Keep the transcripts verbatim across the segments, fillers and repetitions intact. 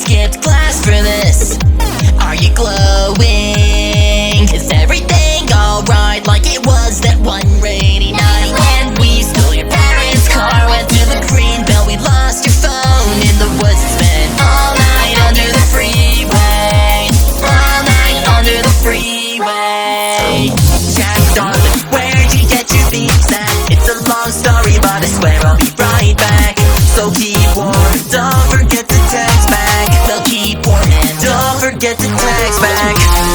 skipped class for this. Are you glowing? Is everything alright like it was that one rainy night when we stole your parents' car, went to the green belt, we lost your phone in the woods, and spent all night under the freeway, all night under the freeway. Jack, darling, where'd you get your beats at? It's a long story, but I swear I'll be right back. So keep warm, don't forget to text back. Well, keep warm and don't forget to text back.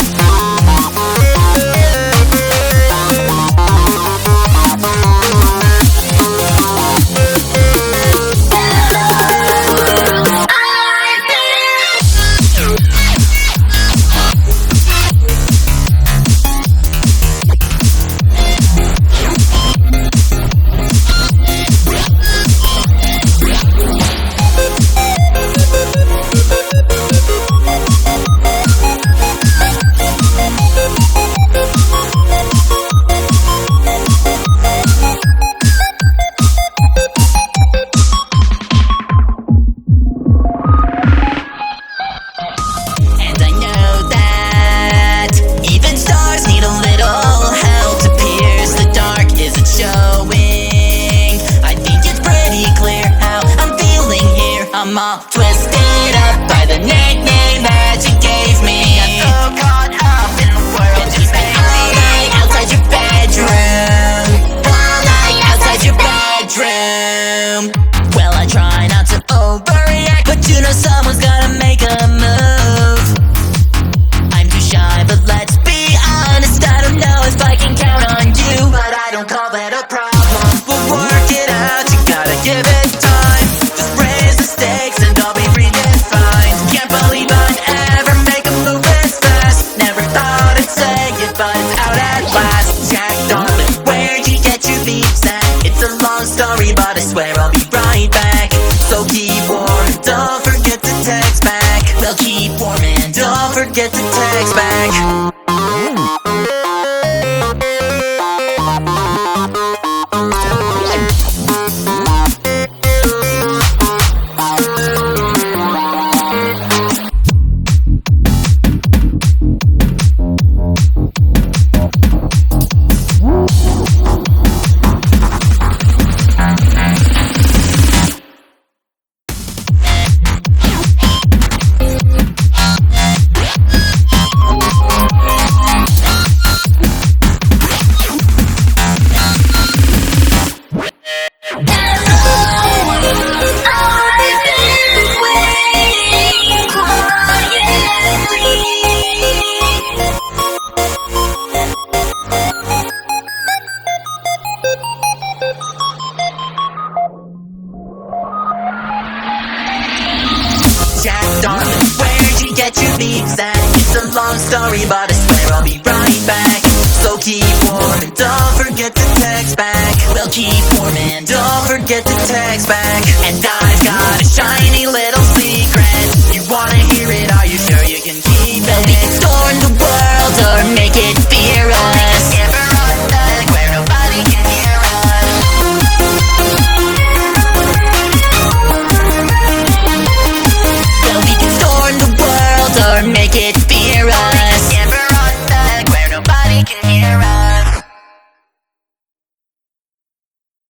I'm all twisted up by the nickname that you gave me. I'm so caught up in the world you spent all night outside your bedroom, all night outside your bedroom. Well, I try not to overreact, but you know someone's gotta make a move. I'm too shy, but let's be honest, I don't know if I can count on you, but I don't call that a problem. We'll work it out, you gotta give it time. Just raise the stakes and I'll be redefined. Can't believe I'd ever make a move this fast. Never thought I'd say it, but it's out at last. Jack, darling, where'd you get your beats at? It's a long story, but I swear I'll be right back. So keep warm and don't forget to text back. Well, keep warm and don't forget to text back. Jack, darling, where'd you get your beats at? It's a long story, but I swear I'll be right back. So keep warm and don't forget to text back. Well, keep warm and don't forget to text back. And I've got a shiny little secret. You wanna hear it? Are you sure you can keep it? Well, we can storm the world or make it fearless. Give her a thug where nobody can hear us. Well, we can storm the world or make it